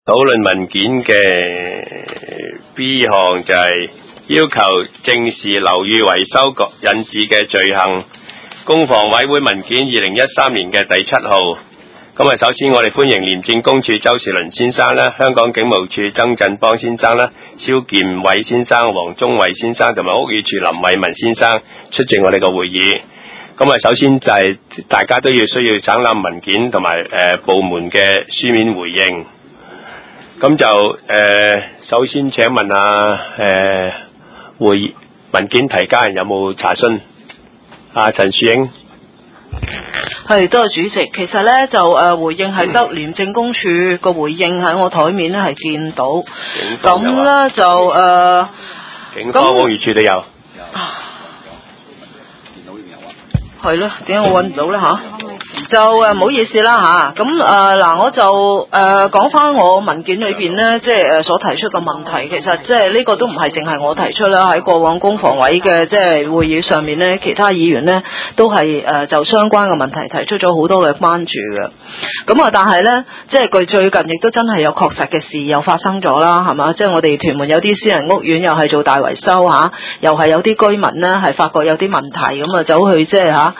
討論文件嘅 B 項就係要求正視樓宇維修引致嘅罪行，公房委會文件2013年嘅第7號。咁啊，首先我哋歡迎廉政公署周士倫先生啦，香港警務處曾振邦先生啦，蕭建偉先生、黃宗偉先生同埋屋宇署林偉文先生出席我哋個會議。咁啊，首先就係大家都需要省覽文件同埋部門嘅書面回應。咁就首先請問下文件提交人有冇查詢？陳樹英。 係，多謝主席。其實咧就回應係得廉政公署個回應喺我台面咧係見到，咁咧就警方屋宇署都有。 係咯，點解我揾唔到咧吓？就唔好意思啦吓，咁嗱我就講翻我文件裏邊咧，即係所提出嘅問題，其實即係呢個都唔係淨係我提出啦，喺過往公房委嘅即係會議上面咧，其他議員咧都係就相關嘅問題提出咗好多嘅關注嘅。咁但係咧，即係佢最近亦都真係有確實嘅事又發生咗啦，係嘛？即係我哋屯門有啲私人屋苑又係做大維修吓，又係有啲居民咧係發覺有啲問題，咁走去即係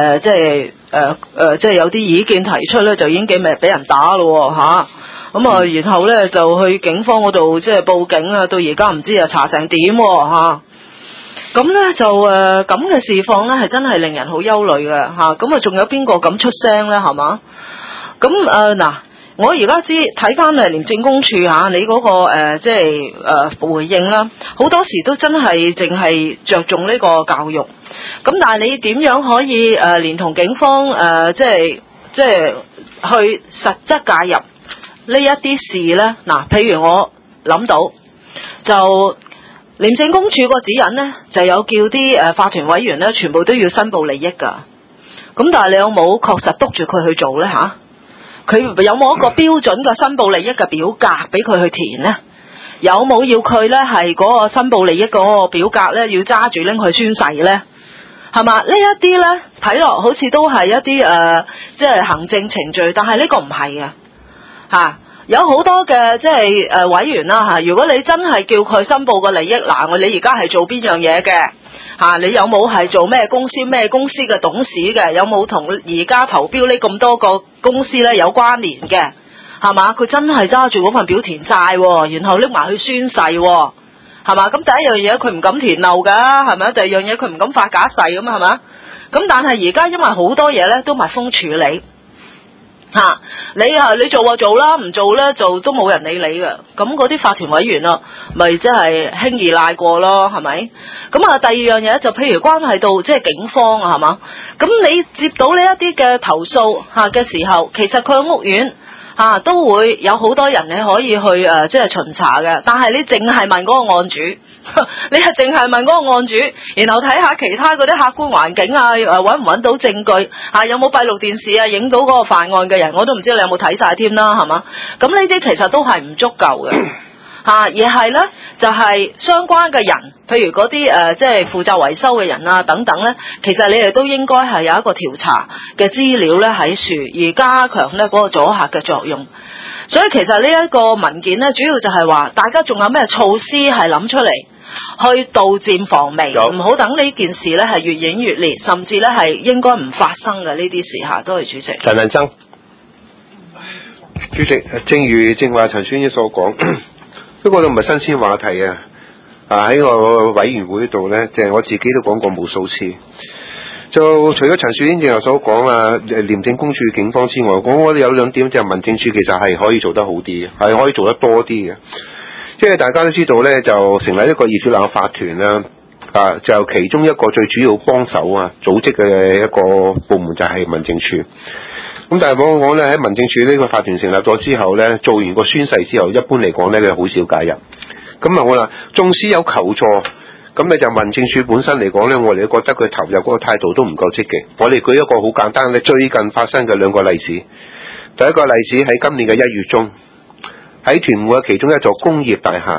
即係有啲意見提出咧，就已經俾人打咯吓，咁然後咧就去警方嗰度即係報警啊，到而家唔知查成點吓，咁咧就咁嘅事況咧係真係令人好憂慮嘅吓，咁仲有邊個敢出聲咧係嘛？咁嗱，我而家睇翻廉政公署吓，你嗰個即係回應啦，好多時都真係淨係着重呢個教育。咁但係你點樣可以連同警方即係去實質介入呢一啲事呢？嗱，譬如我諗到就廉政公署個指引呢，就有叫啲法團委員呢全部都要申報利益㗎。咁但係你有冇確實督住佢去做呢？吓？佢有冇一個標準嘅申報利益嘅表格俾佢去填呢？有冇要佢呢係嗰個申報利益嗰個表格呢要揸住拎去宣誓呢？係嘛？呢一啲呢睇落好似都係一啲即係行政程序，但係呢個唔係嘅吓。有好多嘅即係委員啦吓，如果你真係叫佢申報個利益，嗱，你而家係做邊樣嘢嘅吓？你有冇係做咩公司嘅董事嘅？有冇同而家投標呢咁多個公司呢有關聯嘅？係嘛？佢真係揸住嗰份表填晒，然後拎埋去宣誓。係嘛？咁第一樣嘢佢唔敢填漏噶，係咪？第二樣嘢佢唔敢發假誓咁，係嘛？咁但係而家因為好多嘢咧都密封處理吓，你做就做啦，唔做咧就都冇人理你嘅。咁嗰啲法團委員咪即係輕易賴過咯，係咪？咁第二樣嘢就譬如關係到即係警方係嘛？咁你接到呢一啲嘅投訴嘅時候，其實佢嘅屋苑都會有好多人你可以去即係巡查嘅，但係你淨係問嗰個案主，你係淨係問嗰個案主，然後睇下其他嗰啲客觀環境揾唔揾到證據有冇閉路電視影到嗰個犯案嘅人，我都唔知你有冇睇晒添啦，係嘛？咁呢啲其實都係唔足夠嘅。而係呢，就係相關嘅人，譬如嗰啲即係負責維修嘅人等等呢，其實你哋都應該係有一個調查嘅資料呢喺處，而加強呢嗰個阻嚇嘅作用。所以其實呢一個文件呢，主要就係話大家仲有咩措施係諗出嚟去杜漸防微，唔好等呢件事呢係越演越烈，甚至呢係應該唔發生嘅呢啲事下。多謝主席。 陳文生。 主席，正如正話陳宣英所講。不過都唔係新鮮話題啊！喺個委員會度呢，即係我自己都講過無數次。就除咗陳樹英正話所講廉政公署、警方之外，我哋有兩點，就係民政處其實係可以做得好啲嘅，係可以做得多啲嘅。因為大家都知道呢，就成立一個業主立案法團啦，就其中一個最主要幫手組織嘅一個部門就係民政處。咁但係我咧喺民政處呢個法團成立咗之後咧，做完個宣誓之後，一般嚟講咧佢好少介入。咁好啦，縱使有求助，咁你就民政處本身嚟講咧，我哋覺得佢投入嗰個態度都唔夠積極。我哋舉一個好簡單嘅最近發生嘅兩個例子。第一個例子喺今年嘅1月中，喺屯門嘅其中一座工業大廈，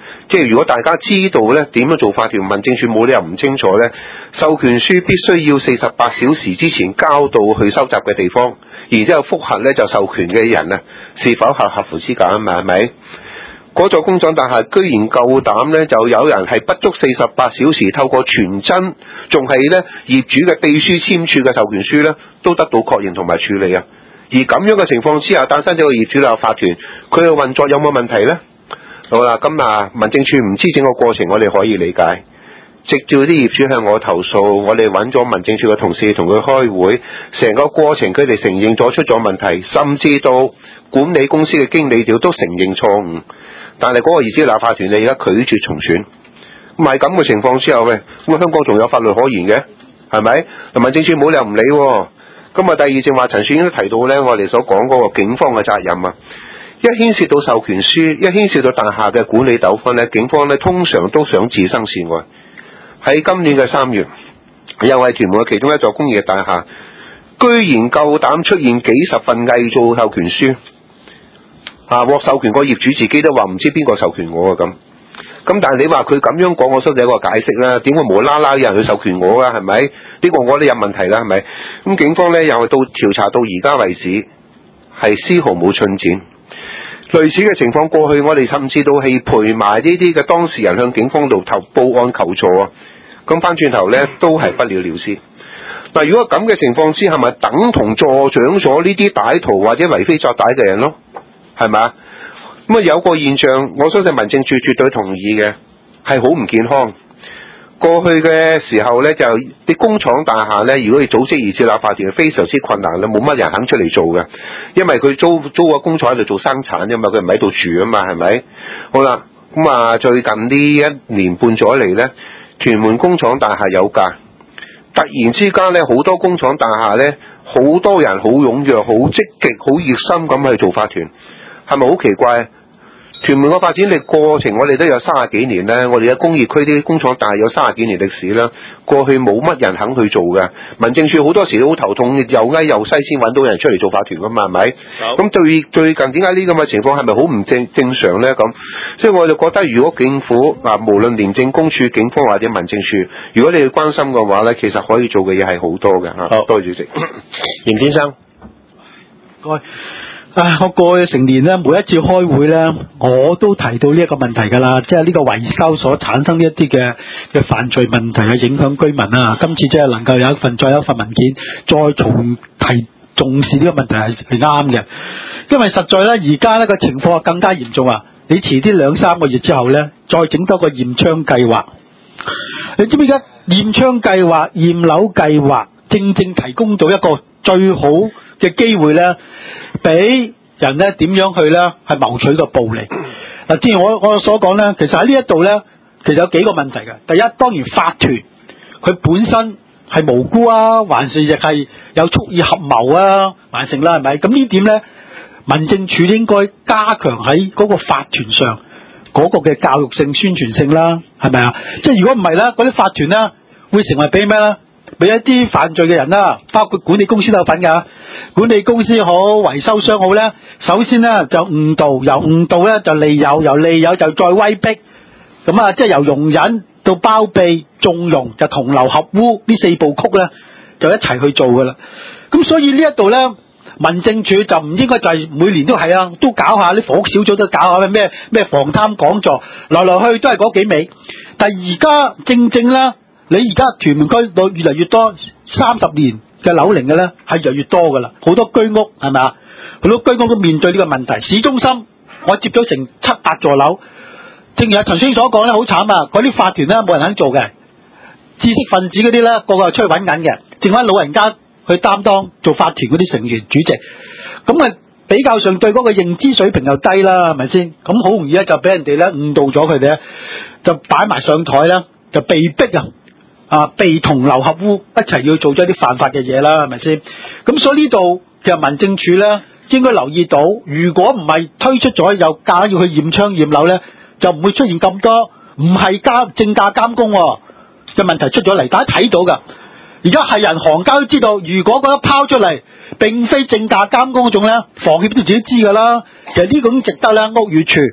即係如果大家知道咧點樣做法團，民政處冇理由唔清楚咧。授權書必須要48小時之前交到去收集嘅地方，然之後覆核咧就授權嘅人啊是否合乎資格啊嘛，係咪？嗰座工廠大廈居然夠膽咧，就有人係不足48小時透過傳真，仲係咧業主嘅秘書簽署嘅授權書咧，都得到確認同埋處理啊！而咁樣嘅情況之下，誕生咗個業主立案法團，佢嘅運作有冇問題呢？好啦，咁民政處唔知整個過程，我哋可以理解。直至啲業主向我投訴，我哋揾咗民政處嘅同事同佢開會，成個過程佢哋承認咗出咗問題，甚至到管理公司嘅經理都承認錯誤。但係嗰個業主立案法團你而家拒絕重選，咁係咁嘅情況之後嘅，咁香港仲有法律可言嘅，係咪？民政處冇理由唔理喎。咁第二正話陳樹英都提到呢，我哋所講嗰個警方嘅責任啊，一牽涉到授權書，一牽涉到大廈嘅管理糾紛呢，警方呢通常都想置身事外。喺今年嘅3月，又係屯門嘅其中一座工業大廈，居然夠膽出現幾十份偽造授權書，獲授權個業主自己都話唔知邊個授權我啊咁。但係你話佢咁樣講，我相信有一個解釋啦。點會無啦啦有人去授權我啊？係咪？呢個我都有問題啦，係咪？咁警方呢又係到調查到而家為止，係絲毫冇進展。類似嘅情況過去，我哋甚至到係陪埋呢啲嘅當事人向警方度報案求助啊。咁翻轉頭呢都係不了了之。嗱，如果咁嘅情況之下，係咪等同助長咗呢啲歹徒或者為非作歹嘅人咯？係咪啊？咁有個現象，我相信民政處絕對同意嘅，係好唔健康。過去嘅時候呢，就啲工廠大廈呢，如果要組織而設立法團，非常之困難啦，冇乜人肯出嚟做嘅，因為佢租個工廠喺度做生產啫嘛，佢唔喺度住啊嘛，係咪？好啦，咁最近呢1年半咗嚟呢，屯門工廠大廈有價，突然之間呢，好多工廠大廈呢，好多人好踴躍、好積極、好熱心咁去做法團，係咪好奇怪？屯門嘅發展歷過程，我哋都有30幾年啦。我哋嘅工業區啲工廠大有30幾年歷史啦。過去冇乜人肯去做嘅，民政處好多時都好頭痛，又翳又西先揾到人出嚟做法團噶嘛，係咪？咁最近點解呢咁嘅情況係咪好唔正常呢？咁，所以我就覺得，如果政府無論廉政公署、警方或者民政處，如果你要關心嘅話呢，其實可以做嘅嘢係好多嘅嚇。好，多謝主席。嚴先生， 該。我過去成年咧，每一次開會咧，我都提到呢一個問題㗎啦，即係呢個維修所產生呢一啲嘅犯罪問題啊，影響居民啊。今次即係能夠有再有一份文件，再重視呢個問題係啱嘅，因為實在咧而家呢個情況更加嚴重啊！你遲啲2-3個月之後咧，再整多個驗窗計劃。你知唔知而家驗窗計劃、驗樓計劃，正提供到一個最好嘅機會咧，俾人咧點樣去咧係謀取個暴利。嗱，正如我所講咧，其實喺呢一度咧，其實有幾個問題嘅。第一，當然法團佢本身係無辜啊，還是亦係有蓄意合謀啊，還成啦，係咪？咁呢點咧，民政處應該加強喺嗰個法團上嗰個嘅教育性、宣傳性啦，係咪啊？即係如果唔係咧，嗰啲法團咧會成為俾咩咧？俾一啲犯罪嘅人啦，包括管理公司都有份㗎。管理公司好，維修商好咧，首先咧就誤導，由誤導咧就利誘，由利誘就再威逼，咁啊，即係由容忍到包庇、縱容，就同流合污呢4部曲咧，就一齊去做㗎啦。咁所以呢一度咧，民政處就唔應該就係每年都係啊，都搞下啲房屋小組都搞下咩防貪講座，來來去都係嗰幾味。但係而家正啦。你而家屯門區越嚟越多30年嘅樓齡嘅咧，係越嚟越多噶啦，好多居屋係咪啊？好多居屋都面對呢個問題。市中心我接咗成7-8座樓，正如阿陳先生所講咧，好慘啊！嗰啲法團咧冇人肯做嘅，知識分子嗰啲咧個個出去揾緊嘅，剩翻老人家去擔當做法團嗰啲成員主席，咁啊比較上對嗰個認知水平又低啦，係咪先？咁好容易咧就俾人哋咧誤導咗佢哋咧，就擺埋上台咧，就被逼被同流合污一齊要做咗啲犯法嘅嘢啦，係咪先？咁所以呢度其實民政處咧應該留意到，如果唔係推出咗又夾硬要去驗窗驗樓咧，就唔會出現咁多唔係正價監工嘅問題出咗嚟。大家睇到㗎，而家係人行家都知道，如果嗰一拋出嚟並非正價監工嗰種咧，房協都自己知㗎啦。其實呢個已經值得咧屋宇署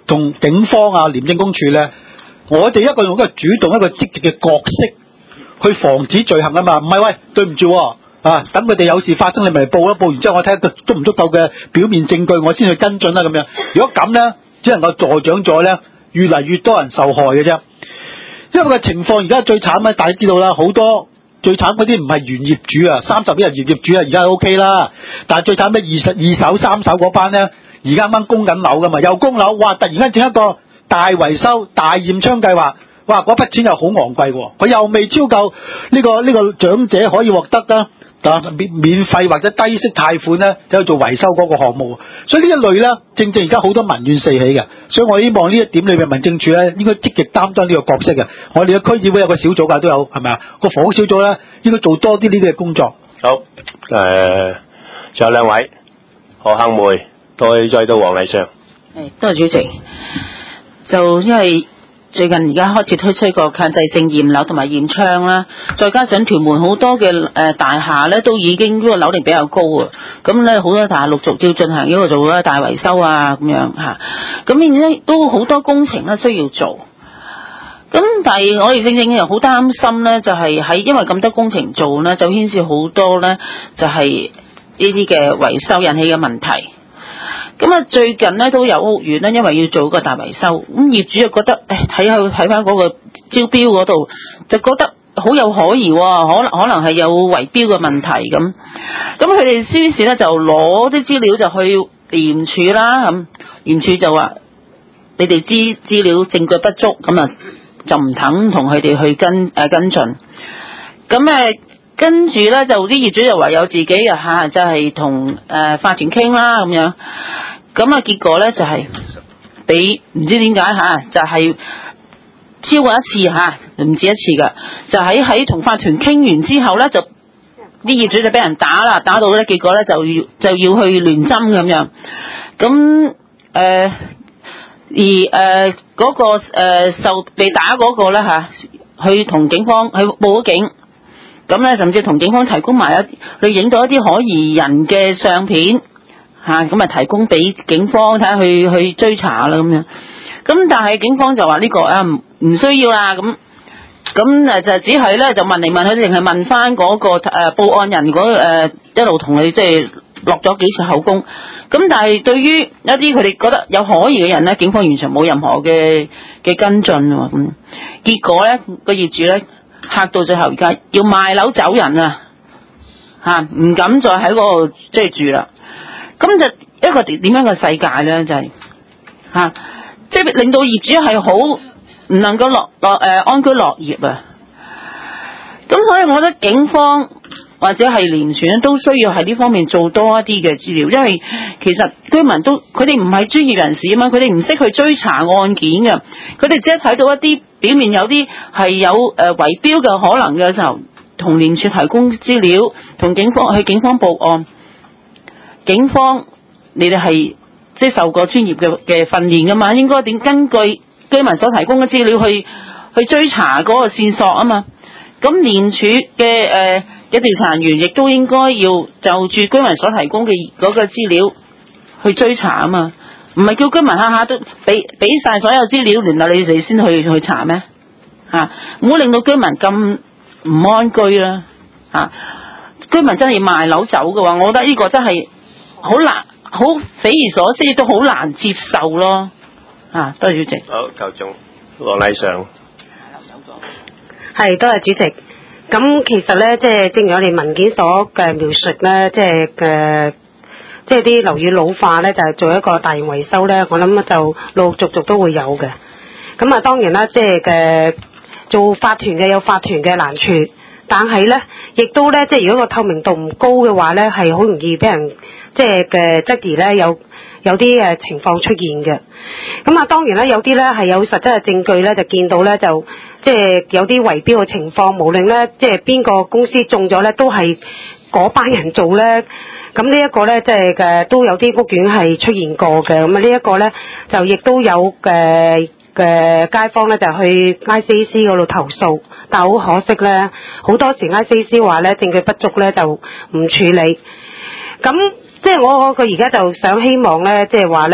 同警方啊、廉政公署咧，我哋一個用一個主動、一個積極嘅角色去防止罪行啊嘛，唔係喂，對唔住啊，等佢哋有事發生，你咪報一報，然之後我睇下足唔足夠嘅表面證據，我先去跟進啦咁樣。如果咁咧，只能夠助長咗咧，越嚟越多人受害嘅啫。因為個情況而家最慘咧，大家知道啦，好多最慘嗰啲唔係原業主啊，30幾人原業主啊，而家 OK 啦。但係最慘咩？二手、三手嗰班咧，而家啱啱供緊樓噶嘛，又供樓，哇！突然間整一個大維修、大驗窗計劃，哇！嗰筆錢又好昂貴喎，佢又未超夠呢個長者可以獲得㗎。免費或者低息貸款咧，就去做維修嗰個項目，所以呢一類咧，正而家好多民怨四起嘅，所以我希望呢一點裏邊民政處咧應該積極擔當呢個角色嘅。我哋嘅區議會有個小組㗎，都有係咪啊？個房屋小組咧應該做多啲呢啲嘅工作。 好，仲有兩位何杏梅，再到黃麗尚。 多謝主席。就因為最近而家開始推出個強制性驗樓同埋驗窗啦，再加上屯門好多嘅大廈咧都已經呢個樓齡比較高啊，咁咧好多大廈陸續要進行呢個做咗大維修啊咁樣嚇，咁變咗都好多工程咧需要做。咁但係我哋正又好擔心咧，就係喺因為咁多工程做咧，就牽涉好多咧就係呢啲嘅維修引起嘅問題。咁啊，最近咧都有屋苑咧，因為要做個大維修，咁業主就覺得睇翻嗰個招標嗰度，就覺得好有可疑喎，可能係有圍標嘅問題咁。咁佢哋於是咧就攞啲資料就去廉署啦，咁廉署就話你哋資料證據不足，咁啊就唔肯同佢哋去跟進。咁跟住咧就啲業主就唯有自己就係同法團傾啦咁樣，咁結果咧就係俾唔知點解就係超過一次唔止一次噶，就喺同法團傾完之後咧，就啲業主就俾人打啦，打到咧結果咧就要去聯針咁樣，咁而嗰個受被打嗰個咧去同警方去報咗警。咁咧，甚至同警方提供埋去影到一啲可疑人嘅相片，咁提供俾警方睇下去追查啦咁樣。咁但係警方就話呢個唔需要啦，咁就只係咧就問嚟問去，淨係問翻嗰個報案人一路同佢即係落咗幾次口供。咁但係對於一啲佢哋覺得有可疑嘅人咧，警方完全冇任何嘅跟進喎。咁結果咧個業主咧。嚇到最後而家要賣樓走人唔敢再喺嗰度即係住啦。咁就一個點樣嘅世界咧，就係即係令到業主係好唔能夠安居樂業啊。咁所以我覺得警方或者係廉署都需要喺呢方面做多一啲嘅資料，因為其實居民佢哋唔係專業人士啊嘛，佢哋唔識去追查案件嘅，佢哋只係睇到一啲表面有啲係有圍標嘅可能嘅時候，同廉署提供資料，同警方報案。警方你哋係即係受過專業嘅訓練噶嘛，應該點根據居民所提供嘅資料去追查嗰個線索啊嘛。咁廉署嘅調查人員亦都應該要就住居民所提供嘅嗰個資料去追查啊嘛，唔係叫居民下下都俾晒所有資料，然後你哋先去查咩？唔好令到居民咁唔安居啦。居民真係要賣樓走嘅話，我覺得呢個真係好難，好匪夷所思，都好難接受咯。多謝主席。 好，夠鐘，黃麗尚。 係，多謝主席。咁其實咧，即係正如我哋文件所嘅描述咧，即係啲樓宇老化咧，就係做一個大型維修咧，我諗就陸陸續續都會有嘅。咁當然啦，即係做法團嘅有法團嘅難處，但係咧，亦都咧，即係如果個透明度唔高嘅話咧，係好容易俾人即係嘅質疑咧，有啲情況出現嘅。咁當然啦，有啲咧係有實質嘅證據咧，就見到咧就即係有啲圍標嘅情況，無論咧即係邊個公司中咗咧，都係嗰班人做咧。咁呢一個咧即係都有啲屋苑係出現過嘅。咁呢一個咧就亦都有嘅街坊咧就去 ICAC 嗰度投訴，但係好可惜咧，好多時 ICAC 話咧證據不足咧就唔處理。咁即係我而家就想希望咧，即係話咧。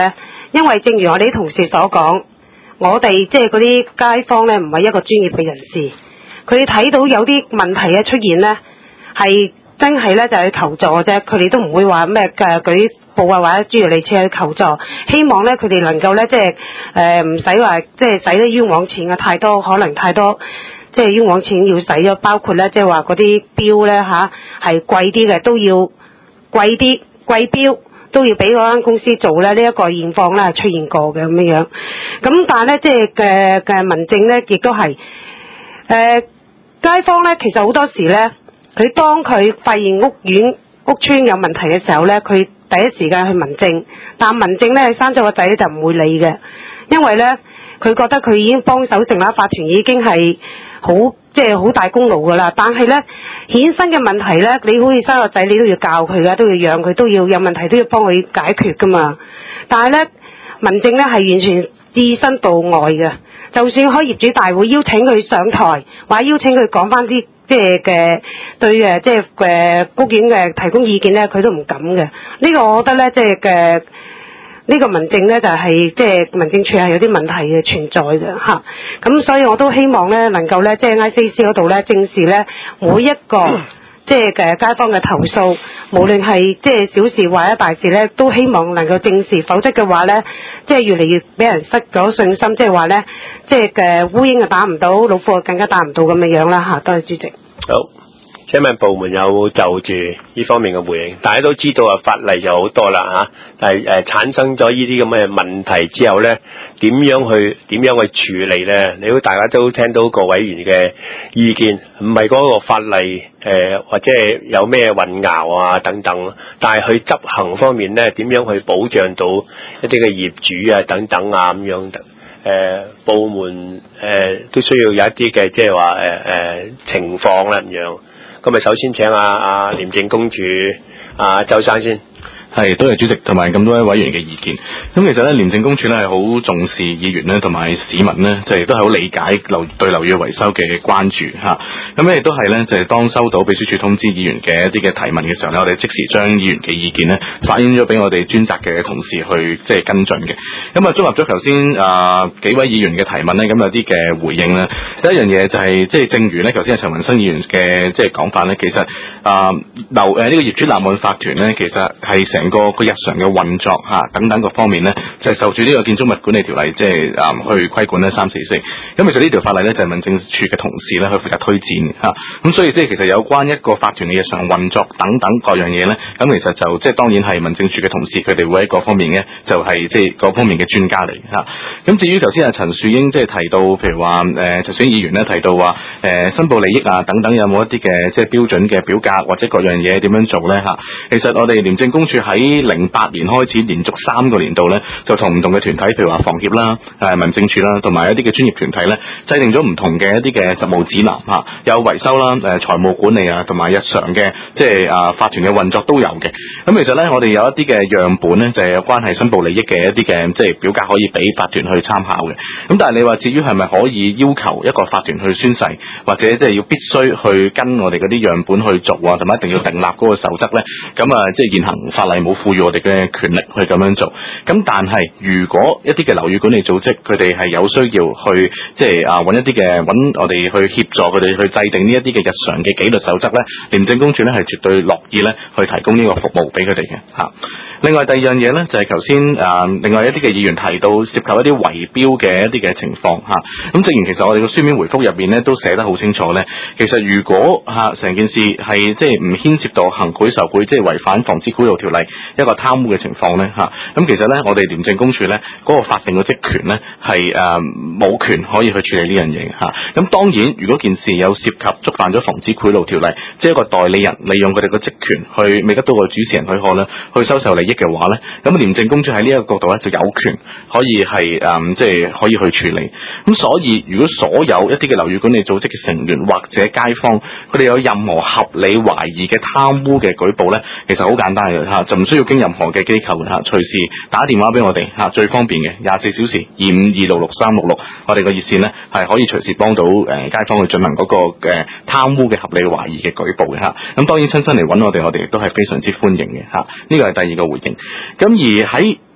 因為正如我哋啲同事所講，我哋即係嗰啲街坊呢，唔係一個專業嘅人士，佢哋睇到有啲問題嘅出現呢，係真係呢就係求助啫，佢哋都唔會話咩嘅舉報啊或者諸如類似去求助，希望呢，佢哋能夠呢，即係唔使話即係使啲冤枉錢嘅太多，可能太多。即係冤枉錢要使咗，包括咧，即係話嗰啲標咧係貴啲嘅，都要貴啲貴標都要俾嗰間公司做咧。呢一個現況咧係出現過嘅咁樣。咁但係咧，即係嘅民政咧，亦都係街坊咧，其實好多時咧，佢當佢發現屋邨有問題嘅時候咧，佢第一時間去民政，但民政咧生咗個仔就唔會理嘅，因為咧佢覺得佢已經幫手成立法團已經係即係好大功勞噶啦，但係咧衍生嘅問題咧，你好似生個仔，你都要教佢噶，都要養佢，都要有問題都要幫佢解決噶嘛。但係咧，民政咧係完全置身度外嘅，就算開業主大會邀請佢上台，或者邀請佢講翻啲即係嘅對即係屋苑嘅提供意見咧，佢都唔敢嘅。呢個我覺得咧，即係呢個民政咧就係即係民政處係有啲問題嘅存在嘅嚇，咁所以我都希望咧能夠咧即係 ICC 嗰度咧正視咧每一個即係嘅街坊嘅投訴，無論係即係小事或者大事咧，都希望能夠正視，否則嘅話咧即係越嚟越俾人失咗信心，即係話咧即係嘅烏蠅啊打唔到，老虎更加打唔到咁嘅樣啦嚇。多謝主席。 好。請問部門有就住呢方面嘅回應？大家都知道啊，法例就好多啦嚇，但係產生咗呢啲咁嘅問題之後咧，點樣去處理咧？你估大家都聽到個委員嘅意見，唔係嗰個法例或者係有咩混淆啊等等，但係去執行方面咧，點樣去保障到一啲嘅業主啊等等啊咁樣？部門都需要有一啲嘅即係話情況啦咁樣。咁咪首先請阿廉政公署周生先。 係，多謝主席同埋咁多位委員嘅意見。咁其實咧，廉政公署咧係好重視議員咧同埋市民咧，就亦都係好理解對樓宇維修嘅關注嚇。咁咧亦都係咧，就係當收到秘書處通知議員嘅一啲嘅提問嘅時候咧，我哋即時將議員嘅意見咧反映咗俾我哋專責嘅同事去即係跟進嘅。咁綜合咗頭先幾位議員嘅提問咧，咁有啲嘅回應咧。第一樣嘢就係即係正如咧頭先陳文生議員嘅即係講法咧，其實呢個業主立案法團咧，其實係成個日常嘅運作等等各方面咧，就係受住呢個建築物管理條例即係去規管咧344。咁其實呢條法例咧就係民政處嘅同事咧去負責推薦咁所以即係其實有關一個法團嘅日常運作等等各樣嘢咧，咁其實就即係當然係民政處嘅同事佢哋會喺各方面咧就係即係各方面嘅專家嚟咁至於頭先陳樹英即係提到，譬如話陳樹英議員咧提到話申報利益等等有冇一啲嘅即係標準嘅表格或者各樣嘢點樣做咧其實我哋廉政公署喺08年開始連續3個年度咧，就同唔同嘅團體，譬如話房協啦、民政處啦，同埋一啲嘅專業團體咧，制定咗唔同嘅一啲嘅實務指南有維修啦、財務管理同埋日常嘅即係法團嘅運作都有嘅。咁其實咧，我哋有一啲嘅樣本咧，就係有關係申報利益嘅一啲嘅即係表格可以俾法團去參考嘅。咁但係你話至於係咪可以要求一個法團去宣誓，或者即係要必須去跟我哋嗰啲樣本去做同埋一定要訂立嗰個守則咧？咁即係現行法例冇賦予我哋嘅權力去咁樣做。咁但係如果一啲嘅樓宇管理組織佢哋係有需要去即係揾一啲嘅揾我哋去協助佢哋去制定呢一啲嘅日常嘅紀律守則咧，廉政公署咧係絕對樂意咧去提供呢個服務俾佢哋嘅嚇。另外第二樣嘢咧就係頭先另外一啲嘅議員提到涉及一啲圍標嘅一啲嘅情況嚇。咁正如其實我哋個書面回覆入邊咧都寫得好清楚咧，其實如果成件事係即係唔牽涉到行賄受賄，即係違反防止賄賂條例一個貪污嘅情況咧咁其實咧我哋廉政公署咧嗰個法定嘅職權咧係冇權可以去處理呢樣嘢咁當然如果件事有涉及觸犯咗防止賄賂條例，即係一個代理人利用佢哋嘅職權去未得到個主持人許可咧去收受利益嘅話咧，咁廉政公署喺呢一個角度咧就有權可以係即係可以去處理。咁所以如果所有一啲嘅樓宇管理組織嘅成員或者街坊佢哋有任何合理懷疑嘅貪污嘅舉報咧，其實好簡單嘅就唔需要經任何嘅機構隨時打電話俾我哋最方便嘅24小時25266366，我哋個熱線咧係可以隨時幫到街坊去進行嗰個貪污嘅合理懷疑嘅舉報嘅咁當然親身嚟揾我哋亦都係非常之歡迎嘅呢個係第二個回應。咁而喺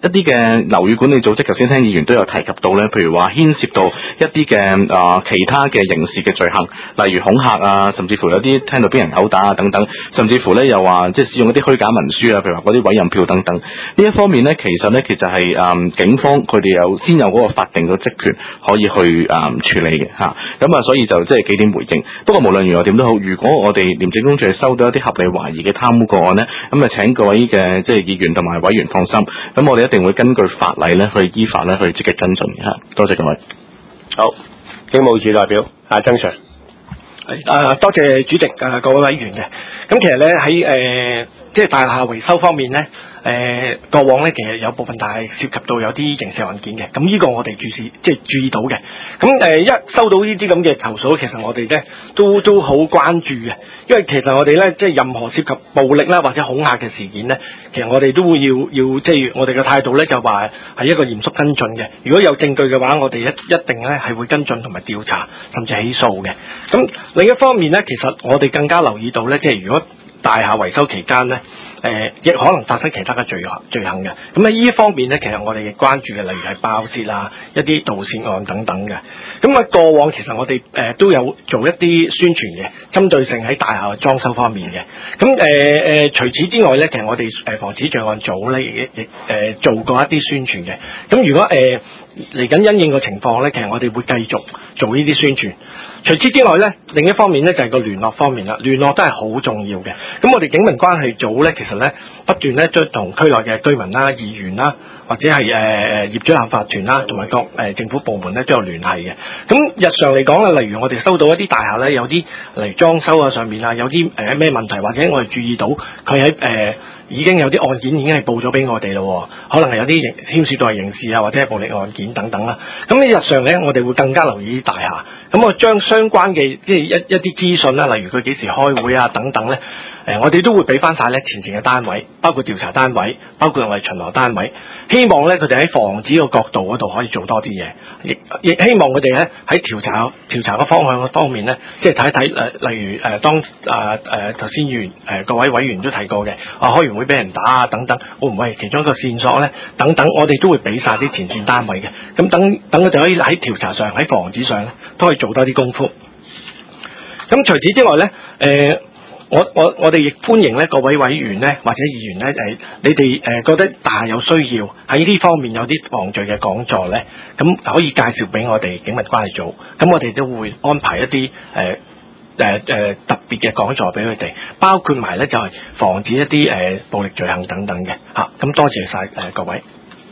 一啲嘅樓宇管理組織，頭先聽議員都有提及到咧，譬如話牽涉到一啲嘅其他嘅刑事嘅罪行，例如恐嚇啊，甚至乎有啲聽到俾人毆打啊等等，甚至乎咧又話即係使用一啲虛假文書啊，譬如話嗰啲委任票等等。呢一方面咧，其實係警方佢哋先有嗰個法定嘅職權可以去處理嘅嚇。咁啊，所以就即係幾點回應。不過無論如何點都好，如果我哋廉政公署係收到一啲合理懷疑嘅貪污個案咧，咁啊請各位嘅即係議員同埋委員放心，咁我哋一定會根據法例咧去依法咧去積極跟進嘅嚇。多謝各位。 好，警務處代表曾 Sir。 多謝主席各位委員嘅。咁其實咧喺即係大廈維修方面咧，過往咧其實有部分大廈涉及到有啲刑事案件嘅，咁呢個我哋注意到嘅。咁一收到呢啲咁嘅投訴，其實我哋咧都好關注嘅，因為其實我哋咧即係任何涉及暴力啦或者恐嚇嘅事件咧，其實我哋都會要即係我哋嘅態度咧就話係一個嚴肅跟進嘅。如果有證據嘅話，我哋一定咧係會跟進同埋調查，甚至起訴嘅。咁另一方面咧，其實我哋更加留意到咧，即係如果大廈維修期間咧，亦可能發生其他嘅罪行嘅。咁喺呢一方面咧，其實我哋亦關注嘅，例如係爆竊啊、一啲盜竊案等等嘅。咁喺過往其實我哋都有做一啲宣傳嘅，針對性喺大廈裝修方面嘅。咁除此之外咧，其實我哋防止罪案組咧亦做過一啲宣傳嘅。咁如果嚟緊因應個情況咧，其實我哋會繼續做呢啲宣傳。除此之外咧，另一方面咧就係個聯絡方面啦，聯絡都係好重要嘅。咁我哋警民關係組咧，其實咧不斷咧都同區內嘅居民啦、議員啦，或者係業主立案法團啦，同埋各政府部門咧都有聯繫嘅。咁日常嚟講啦，例如我哋收到一啲大廈咧有啲嚟裝修啊上面啊有啲咩問題，或者我哋注意到佢喺已經有啲案件已經係報咗俾我哋咯，可能係有啲牽涉到係刑事啊或者係暴力案件等等啦。咁呢日常咧，我哋會更加留意大廈，咁我將相關嘅即係一啲資訊啦，例如佢幾時開會啊等等咧，我哋都會俾翻晒咧前線嘅單位，包括調查單位，包括我哋巡邏單位，希望咧佢哋喺防止個角度嗰度可以做多啲嘢，亦希望佢哋咧喺調查個方向方面咧，即係睇一睇例如當頭先議員各位委員都提過嘅，開完會俾人打啊等等，會唔會係其中一個線索咧？等等，我哋都會俾晒啲前線單位嘅，咁等佢哋可以喺調查上、喺防止上咧，都可以做多啲功夫。咁除此之外咧，我哋亦歡迎咧各位委員咧或者議員咧你哋覺得大廈有需要喺呢方面有啲防罪嘅講座咧，咁可以介紹俾我哋警民關係組，咁我哋都會安排一啲特別嘅講座俾佢哋，包括埋咧就係防止一啲暴力罪行等等嘅嚇。咁多謝晒各位。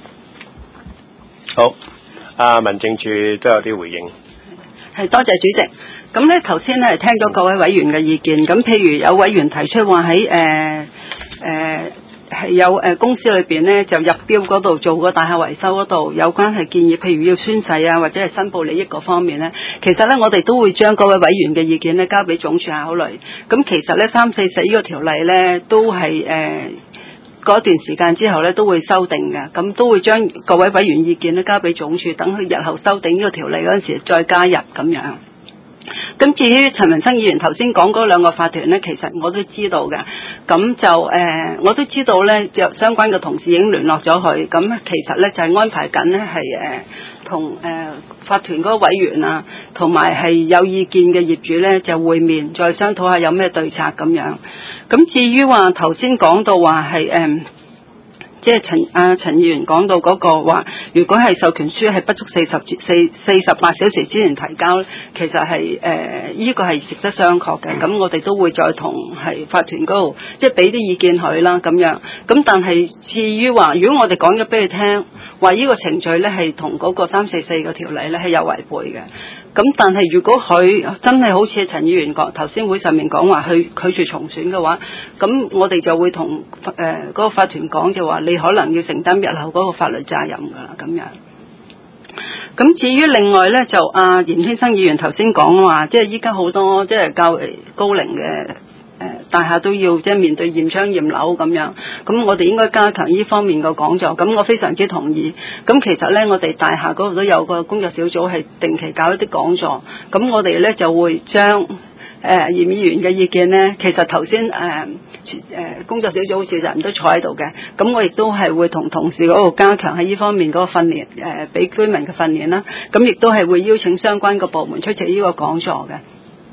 好，民政處都有啲回應。 係多謝主席。咁咧頭先咧聽咗各位委員嘅意見，咁譬如有委員提出話喺係有公司裏邊咧就入標嗰度做個大廈維修嗰度有關係建議，譬如要宣誓啊或者係申報利益嗰方面咧，其實咧我哋都會將各位委員嘅意見咧交俾總署考慮。咁其實咧344呢個條例咧都係嗰段時間之後咧都會修訂嘅，咁都會將各位委員意見咧交俾總署，等佢日後修訂呢個條例嗰陣時再加入咁樣。咁至於陳文生議員頭先講嗰兩個法團咧，其實我都知道嘅，咁就我都知道咧，就相關嘅同事已經聯絡咗佢，咁其實咧就係安排緊咧係同法團嗰個委員啊，同埋係有意見嘅業主咧就會面，再商討下有咩對策咁樣。咁至於話頭先講到話係即係陳議員講到嗰個話，如果係授權書係不足48小時之前提交，其實係呢個係值得商榷嘅。咁我哋都會再同係法團嗰度即係俾啲意見佢啦咁樣。咁但係至於話，如果我哋講咗俾佢聽，話呢個程序咧係同嗰個344個條例咧係有違背嘅。咁但係如果佢真係好似陳議員講頭先會上面講話去拒絕重選嘅話，咁我哋就會同嗰個法團講，就話你可能要承擔日後嗰個法律責任㗎啦咁樣。咁至於另外咧，就嚴先生議員頭先講話，即係依家好多即係較為高齡嘅大廈都要即係面對驗窗驗樓咁樣，咁我哋應該加強呢方面嘅講座。咁我非常之同意。咁其實咧，我哋大廈嗰度都有個工作小組係定期搞一啲講座。咁我哋咧就會將嚴議員嘅意見呢，其實頭先工作小組召集人都坐喺度嘅，咁我亦都係會同同事嗰度加強喺呢方面嗰個訓練，俾居民嘅訓練啦，咁亦都係會邀請相關嘅部門出席呢個講座嘅。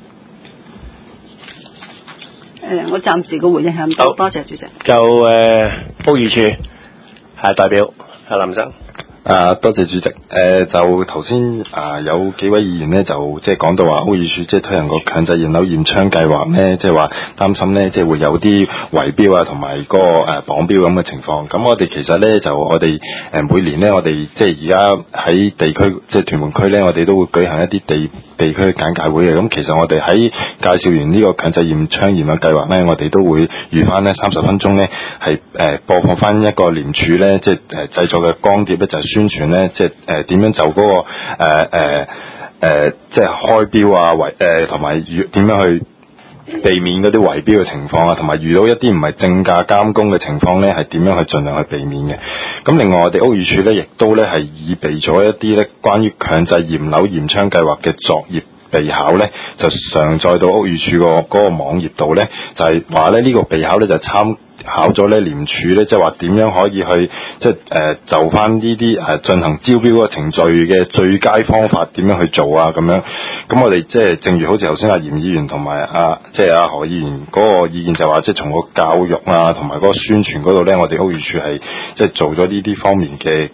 我暫時嘅回應係咁多，多謝主席。 就屋宇署係代表林生。 多謝主席。就頭先有幾位議員呢，就即係講到話屋宇署即係推行個強制驗樓驗窗計劃呢，即係話擔心呢，即係會有啲圍標啊，同埋個綁標咁嘅情況。咁我哋其實呢，就我哋每年呢，我哋即係而家喺地區即係屯門區呢，我哋都會舉行一啲地區簡介會嘅。咁其實我哋喺介紹完呢個強制驗窗驗樓計劃呢，我哋都會預翻呢30分鐘呢，係播放翻一個廉署呢，即係製作嘅光碟呢，就係宣傳呢，即係點樣就嗰個即係開標啊，同埋點樣去避免嗰啲圍標嘅情況啊，同埋遇到一啲唔係正價監工嘅情況呢，係點樣去盡量去避免嘅。咁另外我哋屋宇署呢，亦都呢係預備咗一啲呢關於強制驗樓驗窗計劃嘅作業備考呢，就上載到屋宇署嗰個網頁度呢，就係話呢個備考呢，就參考咗咧廉署咧，即係話點樣可以去即係就翻呢啲進行招標嗰個程序嘅最佳方法點樣去做啊咁樣。咁我哋即係正如好似頭先阿嚴議員同埋即係阿何議員嗰個意見就話，即係從個教育啊同埋嗰個宣傳嗰度咧，我哋屋宇署係即係做咗呢啲方面嘅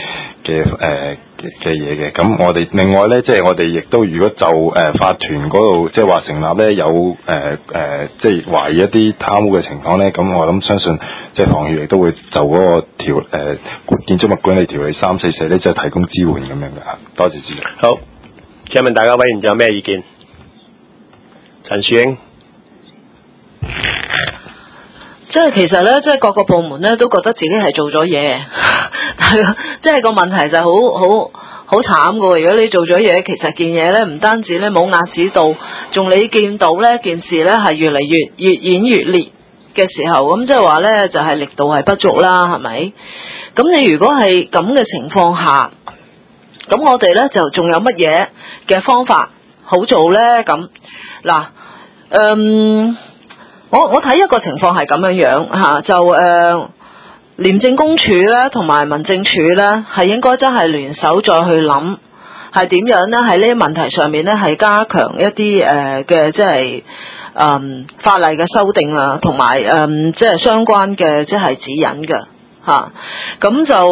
嘢嘅。咁我哋另外咧，即係我哋亦都如果就法團嗰度即係話成立咧有即係懷疑一啲貪污嘅情況咧，咁我諗相信即係房協亦都會就嗰個建築物管理條例344咧，即係提供支援咁樣嘅嚇。多謝主席。 好，請問大家委員仲有咩意見？陳樹英。 即係其實咧，即係各個部門咧都覺得自己係做咗嘢，但係即係個問題就係好慘噶。如果你做咗嘢，其實件嘢咧唔單止咧冇壓止到，仲你見到咧件事咧係越嚟越演越烈嘅時候，咁即係話咧就係力度係不足啦，係咪？咁你如果係咁嘅情況下，咁我哋咧就仲有乜嘢嘅方法好做咧？咁嗱，我睇一個情況係咁樣嚇，就廉政公署咧同埋民政處咧係應該真係聯手再去諗係點樣咧喺呢啲問題上面咧係加強一啲嘅即係法例嘅修訂啊，同埋即係相關嘅即係指引嘅嚇。咁就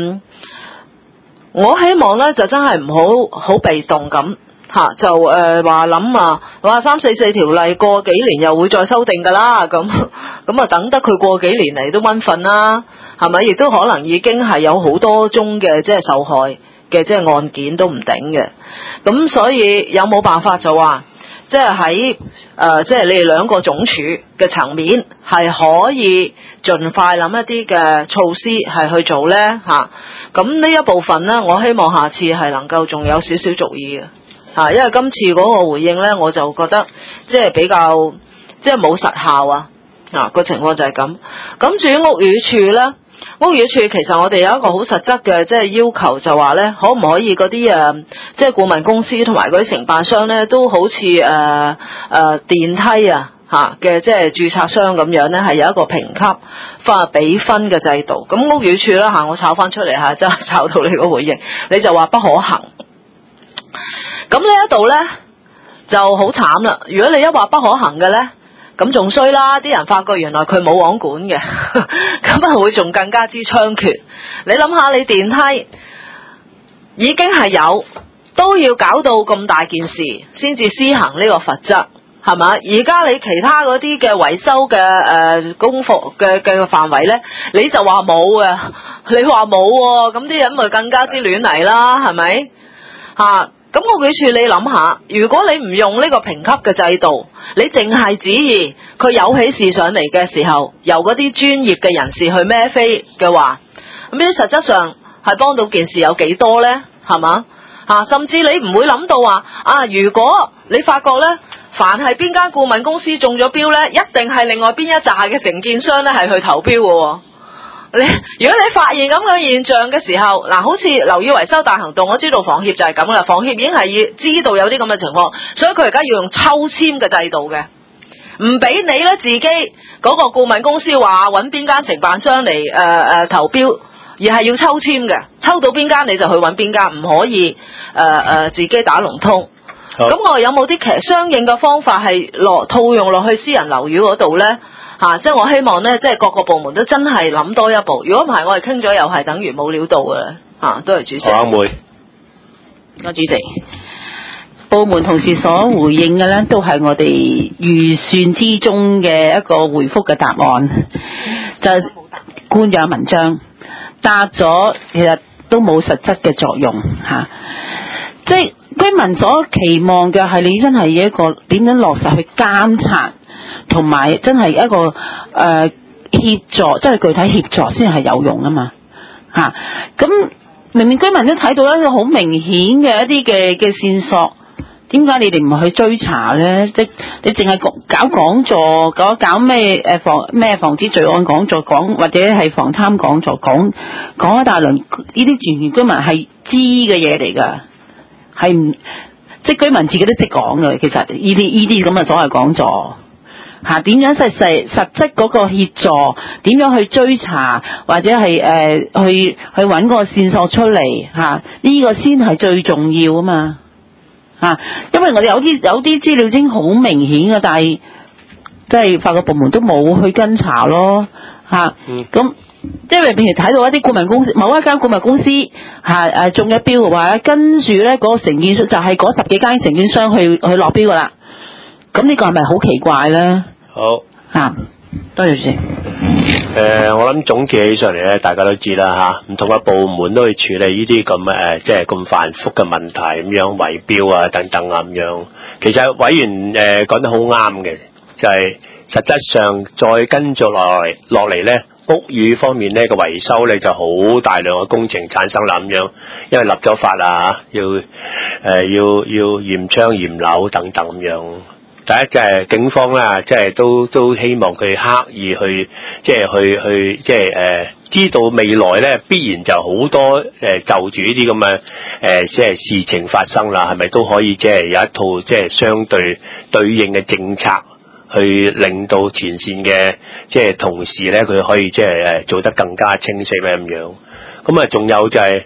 我希望咧就真係唔好被動咁。就話諗話344條例過幾年又會再修訂㗎啦，咁等得佢過幾年嚟都蚊瞓啦，係咪？亦都可能已經係有好多宗嘅即係受害嘅即係案件都唔頂嘅，咁所以有冇辦法就話即係喺即係你哋兩個總署嘅層面係可以盡快諗一啲嘅措施係去做咧嚇，咁呢一部分咧我希望下次係能夠仲有少少續意嘅。因為今次嗰個回應咧，我就覺得即係比較即係冇實效啊！個情況就係咁。咁至於屋宇署咧，屋宇署其實我哋有一個好實質嘅即係要求，就話咧，可唔可以嗰啲即係顧問公司同埋嗰啲承辦商咧，都好似電梯嘅即係註冊商咁樣咧，係有一個評級比分嘅制度。咁屋宇署啦我炒翻出嚟真係炒到你個回應，你就話不可行。咁呢一度咧就好慘啦！如果你一話不可行嘅咧，咁仲衰啦！啲人發覺原來佢冇網管嘅，咁啊會仲更加之猖獗。你諗下，你電梯已經係有，都要搞到咁大件事先至施行呢個罰則，係嘛？而家你其他嗰啲嘅維修嘅功課嘅範圍咧，你就話冇嘅，你話冇喎，咁啲人咪更加之亂嚟啦，係咪？咁屋宇署你諗下，如果你唔用呢個評級嘅制度，你淨係旨意佢有起事上嚟嘅時候，由嗰啲專業嘅人士去孭飛嘅話，咁呢實質上係幫到件事有幾多呢？係嘛？甚至你唔會諗到話如果你發覺呢，凡係邊間顧問公司中咗標呢，一定係另外邊一紮嘅承建商呢係去投標嘅喎。 如果你發現咁嘅現象嘅時候，嗱，好似樓宇維修大行動，我知道房協就係咁啦，房協已經係知道有啲咁嘅情況，所以佢而家要用抽籤嘅制度嘅，唔俾你咧自己嗰個顧問公司話揾邊間承辦商嚟投標，而係要抽籤嘅，抽到邊間你就去揾邊間，唔可以自己打龍通。咁我有冇啲其實相應嘅方法係套用落去私人樓宇嗰度咧？即係我希望咧，即係各個部門都真係諗多一步。如果唔係，我哋傾咗又係等於冇料到嘅。都係主席。阿妹， 主席，部門同事所回應嘅咧，都係我哋預算之中嘅一個回覆嘅答案，就係官有文章答咗，其實都冇實質嘅作用即係居民所期望嘅係你真係一個點樣落實去監察。同埋真係一個協助，即係具體協助先係有用啊嘛咁明明居民都睇到一個好明顯嘅一啲嘅線索，點解你哋唔去追查咧？即你淨係搞講座，搞咩防止罪案講座，講或者係防貪講座，講一大輪呢啲全居民係知嘅嘢嚟㗎，係唔即係居民自己都識講嘅。其實呢啲咁嘅所謂講座。點樣實質嗰個協助，點樣去追查或者係去揾個線索出嚟呢個先係最重要啊嘛因為我哋有啲資料已經好明顯嘅，但係即係法律部門都冇去跟查咯咁即係譬如睇到一啲顧問公司，某一間顧問公司中咗標嘅話，跟住咧嗰個承建商就係嗰10幾間承建商去落標噶啦，咁呢個係咪好奇怪咧？ 好多謝主席。 我諗總結起上嚟咧，大家都知啦唔同嘅部門都去處理呢啲咁即係咁繁複嘅問題，咁樣圍標啊等等咁樣。其實委員講得好啱嘅，就係實質上再跟住落嚟咧，屋宇方面咧個維修咧就好大量嘅工程產生啦咁樣，因為立咗法要驗窗驗樓等等咁樣。第一就係警方啦，即係都希望佢刻意去，即係去知道未來咧必然就好多就住呢啲咁嘅即係事情發生啦，係咪都可以即係有一套即係相對應嘅政策，去令到前線嘅即係同事咧佢可以即係做得更加清晰咧咁樣。咁啊，仲有就係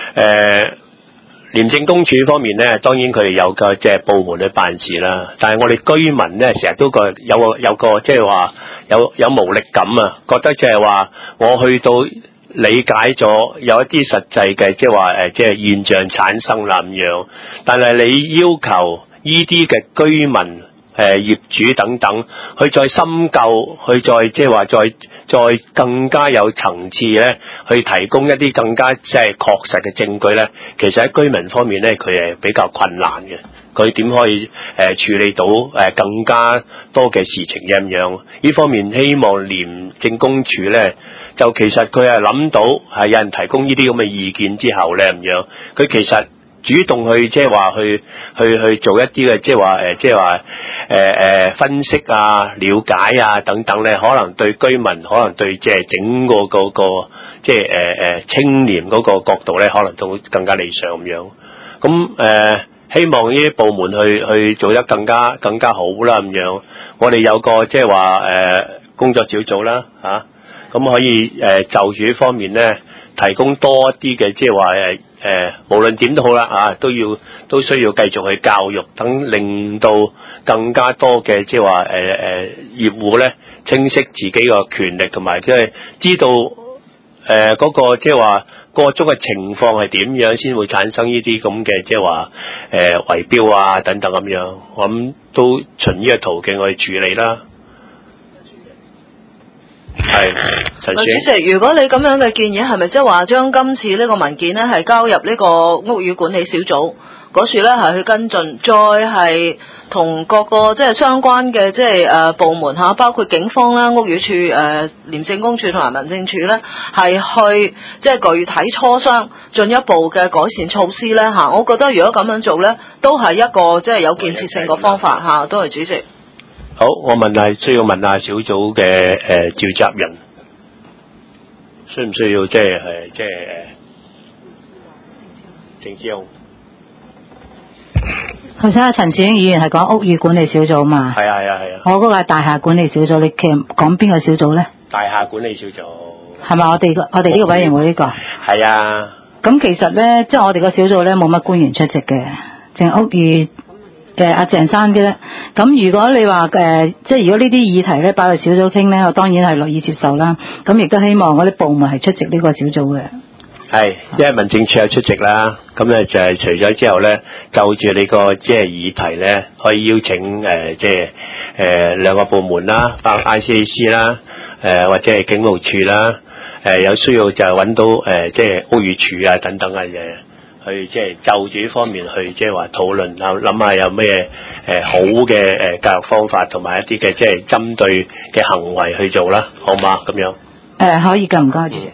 廉政公署方面咧，當然佢哋有個即係部門去辦事啦。但係我哋居民咧，成日都有個即係話有無力感啊，覺得即係話我去到理解咗有一啲實際嘅即係話即係現象產生啦咁樣，但係你要求呢啲嘅居民業主等等，去再深究，去再即係話再更加有層次咧，去提供一啲更加即係確實嘅證據咧。其實喺居民方面咧，佢係比較困難嘅。佢點可以處理到更加多嘅事情咁樣？呢方面希望廉政公署咧，就其實佢係諗到係有人提供呢啲咁嘅意見之後咧咁樣，佢其實主動去即係話去做一啲嘅即係話分析啊、了解啊等等咧，可能對居民，可能對即係整個嗰個即係青年嗰個角度咧，可能都更加理想咁樣。咁希望呢啲部門去做得更加好啦咁樣。我哋有個即係話工作小組啦咁可以就住呢方面咧提供多一啲嘅即係話無論點都好啦都需要繼續去教育，等令到更加多嘅即係話業戶咧清晰自己個權力，同埋即係知道嗰個即係話個中嘅情況係點樣，先會產生呢啲咁嘅即係話圍標啊等等咁樣。我諗都循呢個途徑去處理啦。係陳主席，如果你咁樣嘅建議，係咪即係話將今次呢個文件呢係交入呢個屋宇管理小組嗰處呢係去跟進，再係同各個即係相關嘅即係部門包括警方啦、屋宇署、廉政公署同埋民政處呢，係去即係具體磋商進一步嘅改善措施呢我覺得如果咁樣做呢，都係一個即係有建設性嘅方法都係主席。 好，我需要問下小組嘅召集人。 需唔需要即係政治用？ 頭先阿陳志英議員係講屋宇管理小組嘛？ 係啊。 我嗰個係大廈管理小組，你其實講邊個小組咧？ 大廈管理小組係咪我哋呢個委員會呢個？ 係啊。咁其實咧，即係我哋個小組咧冇乜官員出席嘅，淨係屋宇嘅阿鄭生嘅咧。咁如果你話即係如果呢啲議題咧擺到小組傾咧，我當然係樂意接受啦。咁亦都希望嗰啲部門係出席呢個小組嘅。係， 因為民政處有出席啦，咁咧就係除咗之後咧，就住你個即係議題咧，可以邀請即係兩個部門啦，包括 ICAC 啦，或者係警務處啦，有需要就揾到即係屋宇署啊等等嘅嘢，去即係就住呢方面去即係話討論，諗下有咩好嘅教育方法同埋一啲嘅即係針對嘅行為去做啦，好嘛？咁樣。 可以㗎，唔該主席。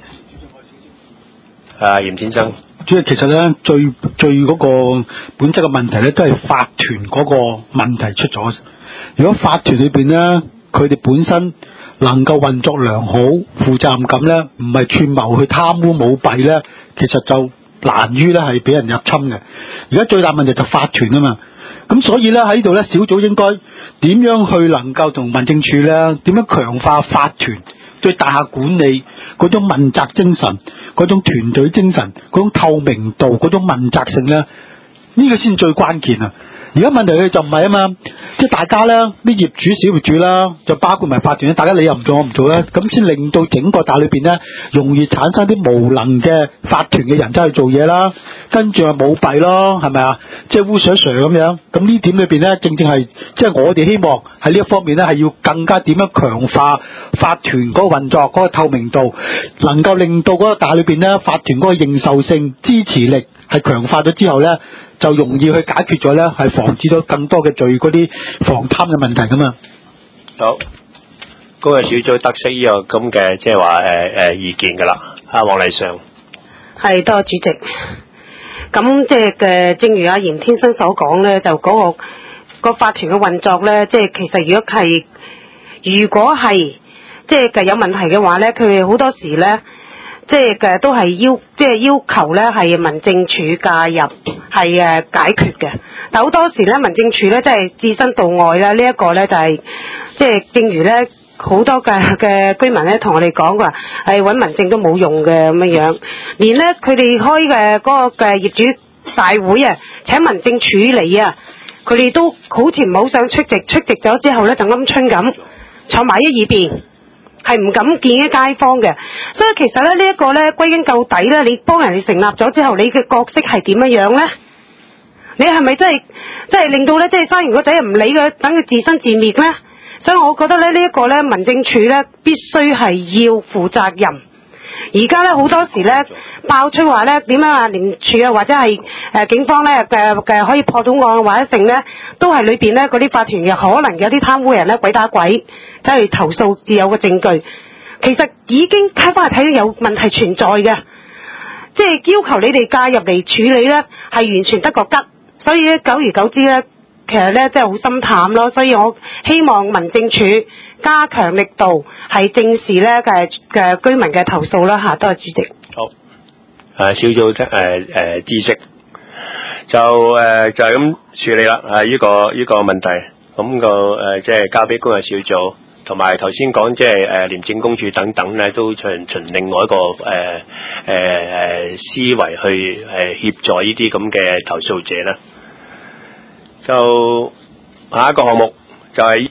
嚴先生， 主席其實咧最嗰個本質嘅問題咧，都係法團嗰個問題出咗。如果法團裏邊咧，佢哋本身能夠運作良好、負責任感咧，唔係串謀去貪污舞弊咧，其實就難於咧係俾人入侵嘅。而家最大問題就法團啊嘛，咁所以咧喺呢度咧，小組應該點樣去能夠同民政處咧，點樣強化法團對大廈管理嗰種問責精神、嗰種團隊精神、嗰種透明度、嗰種問責性咧，呢個先最關鍵啊！而家問題佢就唔係啊嘛，即係大家咧啲業主、小業主啦，就包括埋法團咧，大家你又唔做我唔做咧，咁先令到整個大裏邊咧容易產生啲無能嘅法團嘅人走去做嘢啦，跟住舞弊咯，係咪啊？即係烏蛇蛇咁樣，咁呢點裏邊咧，正正係即係我哋希望喺呢一方面咧，係要更加點樣強化法團嗰個運作、嗰個透明度，能夠令到嗰個大裏邊咧法團嗰個認受性、支持力係強化咗之後咧，就容易去解決咗咧，係防止到更多嘅罪嗰啲防貪嘅問題噶嘛。 好，嗰個小組得悉呢個咁嘅即係話意見噶啦。黃麗尚。 係，多謝主席。咁即係正如阿嚴天生所講咧，就嗰個法團嘅運作咧，即係其實如果係即係有問題嘅話咧，佢哋好多時咧。即係都係要求咧係民政處介入係解決嘅，但好多時咧民政處咧即係置身度外啦，呢一個咧就係即係正如咧好多嘅居民咧同我哋講話係揾民政都冇用嘅咁樣，連咧佢哋開嘅嗰個嘅業主大會啊請民政處理啊，佢哋都好似唔好想出席咗之後咧就鵪鶉咁坐埋一邊。係唔敢見啲街坊嘅，所以其實咧呢一個咧歸根究底咧，你幫人哋成立咗之後，你嘅角色係點樣咧？你係咪真係令到咧即係生完個仔唔理佢，等佢自生自滅咧？所以我覺得咧呢一個咧民政處咧必須係要負責任。而家咧好多時咧爆出話咧點樣啊廉署啊或者係警方咧嘅可以破到案或者成咧，都係裏邊咧嗰啲法團嘅可能有啲貪污人咧鬼打鬼，走去投訴至有個證據。其實已經睇翻去睇到有問題存在嘅，即係要求你哋介入嚟處理咧，係完全得個吉。所以咧久而久之咧，其實咧真係好心淡咯。所以我希望民政處加強力度，係正視咧嘅居民嘅投訴啦嚇。多謝主席。 好，小組知識就係咁處理啦。呢個問題，咁即係交俾公務小組，同埋頭先講即係廉政公署等等咧，都循另外一個思維去協助呢啲咁嘅投訴者啦。就下一個項目就係